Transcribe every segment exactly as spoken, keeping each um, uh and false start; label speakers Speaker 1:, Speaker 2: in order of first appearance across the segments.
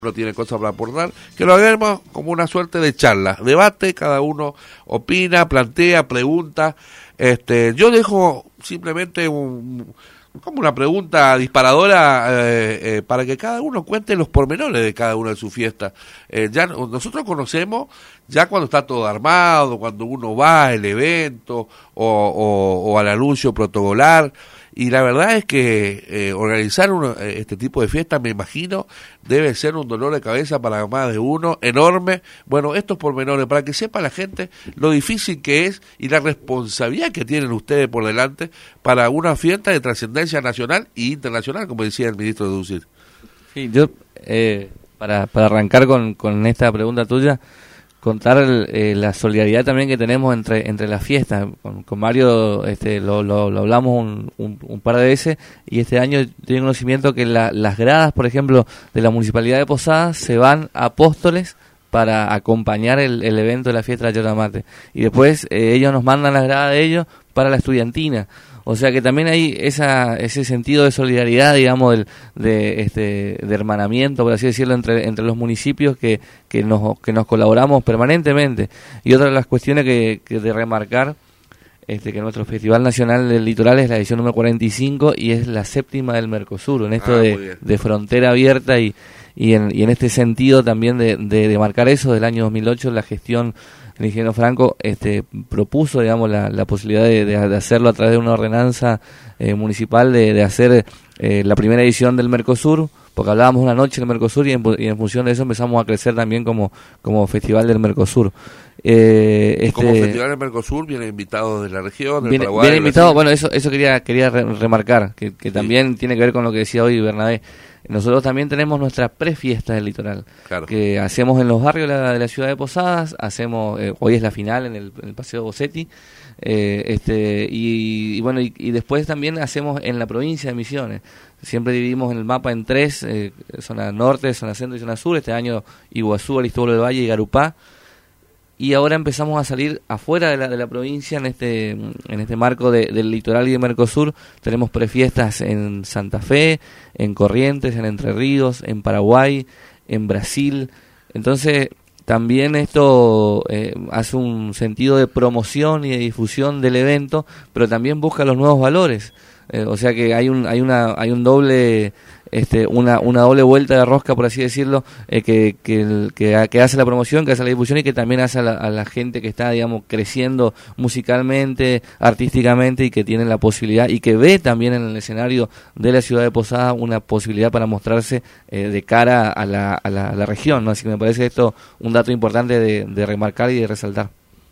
Speaker 1: no tiene cosas para aportar, que lo hagamos como una suerte de charla, debate, cada uno opina, plantea, pregunta. Este, yo dejo simplemente un, como una pregunta disparadora eh, eh, para que cada uno cuente los pormenores de cada una de sus fiestas. Eh, ya nosotros conocemos ya cuando está todo armado, cuando uno va al evento o, o, o al anuncio protocolar. Y la verdad es que eh, organizar uno, este tipo de fiestas, me imagino, debe ser un dolor de cabeza para más de uno, enorme. Bueno, estos pormenores, para que sepa la gente lo difícil que es y la responsabilidad que tienen ustedes por delante para una fiesta de trascendencia nacional e internacional, como decía el ministro de Ducir.
Speaker 2: Sí, yo, eh, para, para arrancar con, con esta pregunta tuya, contar el, eh, la solidaridad también que tenemos entre entre las fiestas. Con, con Mario este, lo, lo, lo hablamos un, un, un par de veces, y este año tengo conocimiento que la, las gradas, por ejemplo, de la Municipalidad de Posadas se van a Apóstoles para acompañar el, el evento de la fiesta de la Yerba Mate. Y después eh, ellos nos mandan las gradas de ellos para la estudiantina. O sea que también hay esa ese sentido de solidaridad, digamos, del, de este de hermanamiento, por así decirlo, entre entre los municipios que que nos que nos colaboramos permanentemente. Y otra de las cuestiones que, que de remarcar, este que nuestro Festival Nacional del Litoral es la edición número cuarenta y cinco y es la séptima del Mercosur, en esto ah, de, de frontera abierta y y en, y en este sentido también de, de, de marcar eso. Del año dos mil ocho la gestión el ingeniero Franco este propuso, digamos, la, la posibilidad de, de, de hacerlo a través de una ordenanza eh, municipal, de, de hacer eh, la primera edición del Mercosur, porque hablábamos una noche del Mercosur y en, y en función de eso empezamos a crecer también como, como Festival del Mercosur. Eh, este,
Speaker 1: como Festival del Mercosur vienen invitados de la región, del
Speaker 2: viene,
Speaker 1: Paraguay.
Speaker 2: Viene invitado, bueno, eso eso quería quería re, remarcar, que, que sí. También tiene que ver con lo que decía hoy Bernabé. Nosotros también tenemos nuestra prefiesta del litoral, claro, que hacemos en los barrios de la, de la ciudad de Posadas. Hacemos eh, hoy es la final en el, en el Paseo Bossetti, eh, este y, y bueno y, y después también hacemos en la provincia de Misiones. Siempre dividimos el mapa en tres, eh, zona norte, zona centro y zona sur. Este año Iguazú, Aristóbulo del Valle y Garupá. Y ahora empezamos a salir afuera de la, de la provincia en este en este marco de, del litoral y de Mercosur. Tenemos prefiestas en Santa Fe, en Corrientes, en Entre Ríos, en Paraguay, en Brasil. Entonces también esto eh, hace un sentido de promoción y de difusión del evento, pero también busca los nuevos valores. Eh, o sea que hay un hay una hay un doble este una una doble vuelta de rosca, por así decirlo, eh, que que, el, que que hace la promoción, que hace la difusión y que también hace a la, a la gente que está, digamos, creciendo musicalmente, artísticamente, y que tiene la posibilidad y que ve también en el escenario de la ciudad de Posadas una posibilidad para mostrarse eh, de cara a la, a la a la región, ¿no? Así que me parece esto un dato importante de, de remarcar y de resaltar.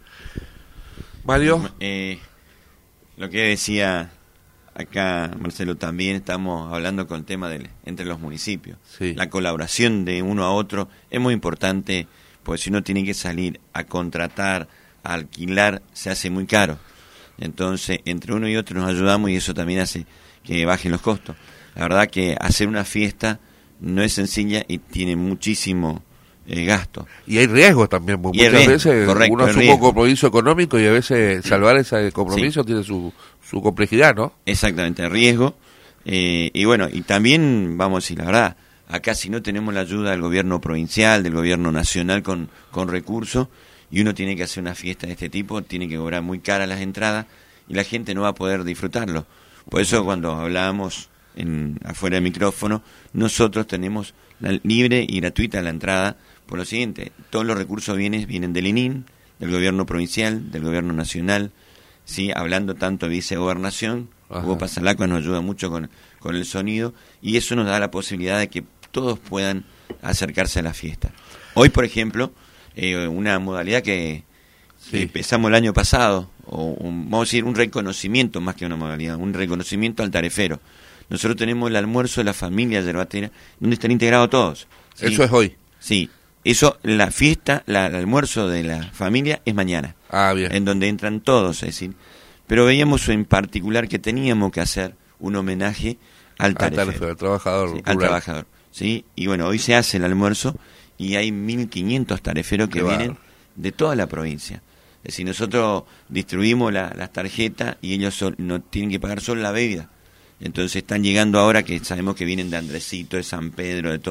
Speaker 1: Mario,
Speaker 3: eh, lo que decía acá, Marcelo, también estamos hablando con el tema del, entre los municipios. Sí. La colaboración de uno a otro es muy importante, porque si uno tiene que salir a contratar, a alquilar, se hace muy caro. Entonces, entre uno y otro nos ayudamos y eso también hace que bajen los costos. La verdad que hacer una fiesta no es sencilla y tiene muchísimo eh, gasto.
Speaker 1: Y hay riesgos también, porque muchas riesgo, veces correcto, uno asume un compromiso económico y a veces salvar ese compromiso sí. tiene su... su complejidad, ¿no?
Speaker 3: Exactamente, riesgo. Eh, y bueno, y también, vamos a decir la verdad, acá si no tenemos la ayuda del gobierno provincial, del gobierno nacional con, con recursos, y uno tiene que hacer una fiesta de este tipo, tiene que cobrar muy caras las entradas, y la gente no va a poder disfrutarlo. Por eso cuando hablábamos en, afuera del micrófono, nosotros tenemos la, libre y gratuita la entrada, por lo siguiente, todos los recursos vienen, vienen del I N I N, del gobierno provincial, del gobierno nacional. Sí, hablando tanto de vicegobernación, Hugo Pasalaco nos ayuda mucho con, con el sonido, y eso nos da la posibilidad de que todos puedan acercarse a la fiesta. Hoy, por ejemplo, eh, una modalidad que, sí. que empezamos el año pasado, o un, vamos a decir un reconocimiento más que una modalidad, un reconocimiento al tarefero. Nosotros tenemos el almuerzo de la familia yerbatera, donde están integrados todos. ¿Sí?
Speaker 1: Eso es hoy.
Speaker 3: Sí. Eso, la fiesta, la, el almuerzo de la familia es mañana.
Speaker 1: Ah, bien.
Speaker 3: En donde entran todos, es decir. Pero veíamos en particular que teníamos que hacer un homenaje al tarefero. Al tarefero,
Speaker 1: al trabajador.
Speaker 3: Sí, al trabajador, ¿sí? Y bueno, hoy se hace el almuerzo y hay mil quinientos tareferos que Qué vienen bar. de toda la provincia. Es decir, nosotros distribuimos la, las tarjetas y ellos son, no tienen que pagar solo la bebida. Entonces están llegando ahora que sabemos que vienen de Andresito, de San Pedro, de todo.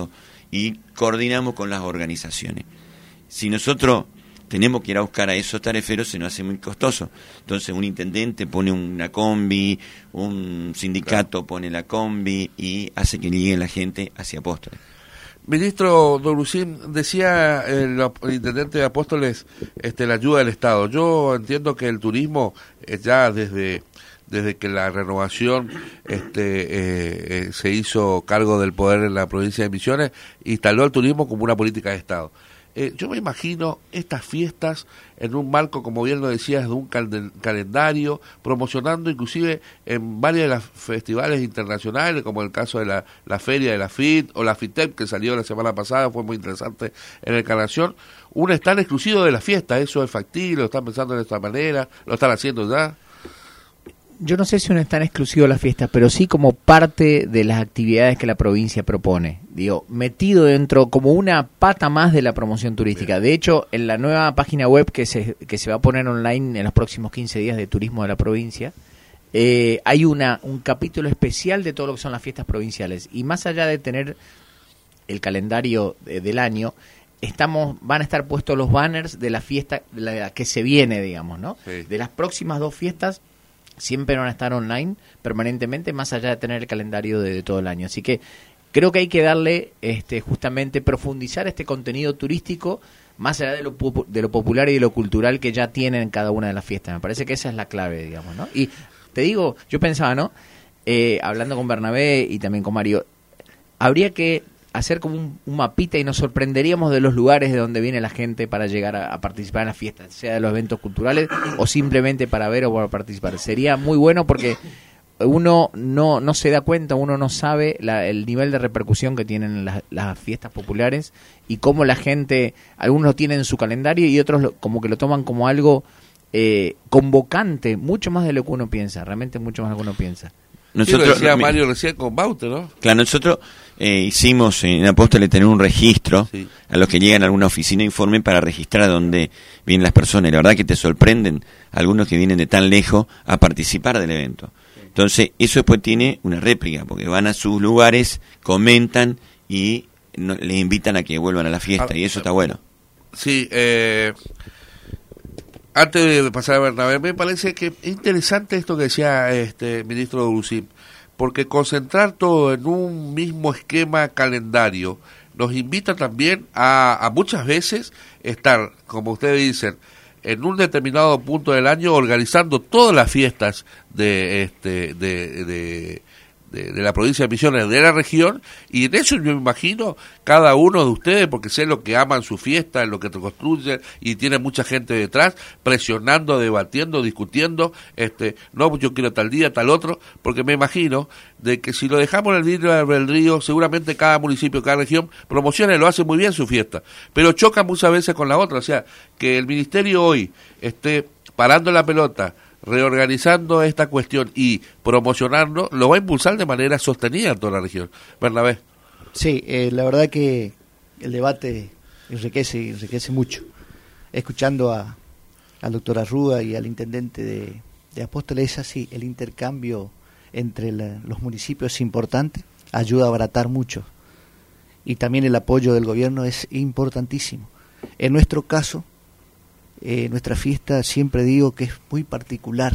Speaker 3: y coordinamos con las organizaciones. Si nosotros tenemos que ir a buscar a esos tareferos, se nos hace muy costoso. Entonces un intendente pone una combi, un sindicato pone la combi y hace que llegue la gente hacia Apóstoles.
Speaker 1: Ministro Dorucín, decía el, el intendente de Apóstoles este, la ayuda del Estado. Yo entiendo que el turismo eh, ya desde desde que la renovación este eh, eh, se hizo cargo del poder en la provincia de Misiones, instaló el turismo como una política de Estado. Eh, yo me imagino estas fiestas en un marco, como bien lo decías, de un cal- calendario, promocionando inclusive en varios de los festivales internacionales, como el caso de la, la feria de la F I T o la FITEP, que salió la semana pasada, fue muy interesante en la Encarnación, un stand exclusivo de la fiesta. ¿Eso es factible? ¿Lo están pensando de esta manera? ¿Lo están haciendo ya?
Speaker 4: Yo no sé si no es tan exclusivo de la fiesta, pero sí como parte de las actividades que la provincia propone. Digo, metido dentro como una pata más de la promoción turística. De hecho, en la nueva página web que se que se va a poner online en los próximos quince días de turismo de la provincia, eh, hay una un capítulo especial de todo lo que son las fiestas provinciales. Y más allá de tener el calendario de, del año, estamos van a estar puestos los banners de la fiesta de la que se viene, digamos, ¿no? Sí. De las próximas dos fiestas siempre van a estar online permanentemente, más allá de tener el calendario de, de todo el año. Así que creo que hay que darle, este, justamente, profundizar este contenido turístico más allá de lo, de lo popular y de lo cultural que ya tienen cada una de las fiestas. Me parece que esa es la clave, digamos, ¿no? Y te digo, yo pensaba, ¿no? Eh, hablando con Bernabé y también con Mario, habría que hacer como un, un mapita y nos sorprenderíamos de los lugares de donde viene la gente para llegar a, a participar en las fiestas, sea de los eventos culturales o simplemente para ver o para participar. Sería muy bueno porque uno no no se da cuenta, uno no sabe la, el nivel de repercusión que tienen las, las fiestas populares y cómo la gente, algunos lo tienen en su calendario y otros lo, como que lo toman como algo eh, convocante, mucho más de lo que uno piensa, realmente mucho más de lo que uno piensa.
Speaker 1: Nosotros, sí, lo decía Mario recién con Baute, ¿no?
Speaker 3: Claro, nosotros eh, hicimos en Apóstoles tener un registro, sí, a los que llegan a alguna oficina informe para registrar a dónde vienen las personas. Y la verdad que te sorprenden algunos que vienen de tan lejos a participar del evento. Entonces, eso después tiene una réplica, porque van a sus lugares, comentan y no, les invitan a que vuelvan a la fiesta, ah, y eso está bueno.
Speaker 1: Sí, eh... Antes de pasar a Bernabé, me parece que es interesante esto que decía este ministro Dorucín, porque concentrar todo en un mismo esquema calendario nos invita también a, a muchas veces estar, como ustedes dicen, en un determinado punto del año organizando todas las fiestas de este de, de De, de la provincia de Misiones, de la región, y en eso yo me imagino cada uno de ustedes, porque sé lo que aman su fiesta, lo que te construyen, y tiene mucha gente detrás, presionando, debatiendo, discutiendo, este, no, yo quiero tal día, tal otro, porque me imagino de que si lo dejamos en el libre albedrío, seguramente cada municipio, cada región promociona y lo hace muy bien su fiesta, pero choca muchas veces con la otra, o sea, que el ministerio hoy esté parando la pelota, reorganizando esta cuestión y promocionando, lo va a impulsar de manera sostenida en toda la región. Bernabé.
Speaker 5: Sí, eh, la verdad que el debate enriquece, enriquece mucho. Escuchando a, al doctor Arruda y al intendente de, de Apóstoles, es así, el intercambio entre la, los municipios es importante, ayuda a abaratar mucho. Y también el apoyo del gobierno es importantísimo. En nuestro caso, Eh, nuestra fiesta siempre digo que es muy particular.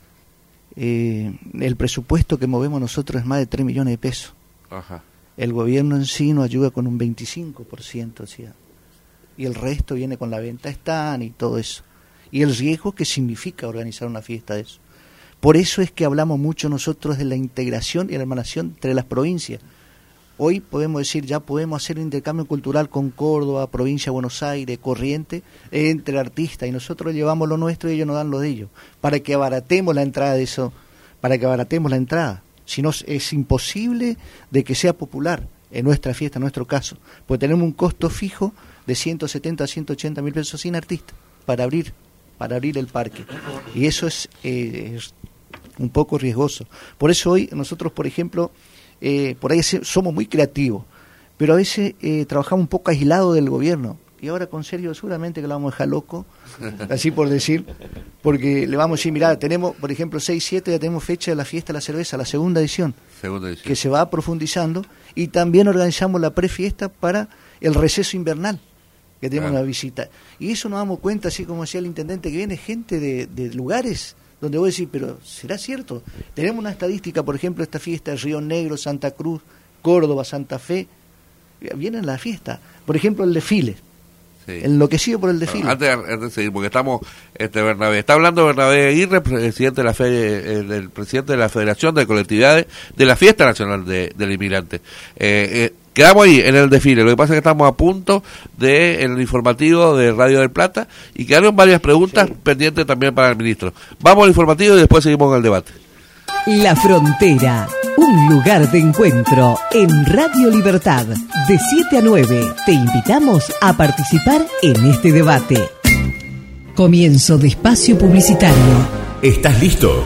Speaker 5: Eh, el presupuesto que movemos nosotros es más de tres millones de pesos. Ajá. El gobierno en sí nos ayuda con un veinticinco por ciento, o sea, y el resto viene con la venta stand y todo eso. Y el riesgo que significa organizar una fiesta de eso. Por eso es que hablamos mucho nosotros de la integración y la hermanación entre las provincias. Hoy podemos decir, ya podemos hacer un intercambio cultural con Córdoba, provincia de Buenos Aires, Corrientes, entre artistas, y nosotros llevamos lo nuestro y ellos nos dan lo de ellos, para que abaratemos la entrada de eso, para que abaratemos la entrada. Si no, es imposible de que sea popular en nuestra fiesta, en nuestro caso, porque tenemos un costo fijo de ciento setenta a ciento ochenta mil pesos sin artista, para abrir, para abrir el parque. Y eso es, eh, es un poco riesgoso. Por eso hoy nosotros, por ejemplo, Eh, por ahí somos muy creativos, pero a veces eh, trabajamos un poco aislado del gobierno, y ahora con Sergio seguramente que lo vamos a dejar loco, así por decir, porque le vamos a decir, mirá, tenemos, por ejemplo, seis siete, ya tenemos fecha de la fiesta de la cerveza, la segunda edición, segunda edición, que se va profundizando, y también organizamos la prefiesta para el receso invernal, que tenemos claro. una visita. Y eso nos damos cuenta, así como decía el intendente, que viene gente de, de lugares donde vos decís, pero ¿será cierto? Tenemos una estadística, por ejemplo, esta fiesta de Río Negro, Santa Cruz, Córdoba, Santa Fe, vienen a la fiesta. Por ejemplo, el desfile. Sí. Enloquecido por el desfile.
Speaker 1: Bueno, antes, antes de seguir, porque estamos, este Bernabé, está hablando Bernabé Aguirre, presidente de la fe, el, el presidente de la Federación de Colectividades de la Fiesta Nacional de, del Inmigrante. Eh, eh, quedamos ahí en el desfile, lo que pasa es que estamos a punto de en el informativo de Radio del Plata y quedaron varias preguntas sí. pendientes también para el ministro. Vamos al informativo y después seguimos con el debate.
Speaker 6: La Frontera, un lugar de encuentro en Radio Libertad. De siete a nueve te invitamos a participar en este debate. Comienzo de espacio publicitario.
Speaker 7: ¿Estás listo?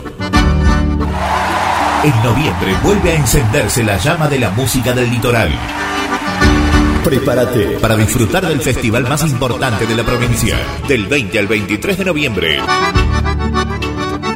Speaker 7: En noviembre vuelve a encenderse la llama de la música del litoral. Prepárate para disfrutar del festival más importante de la provincia, del veinte al veintitrés de noviembre.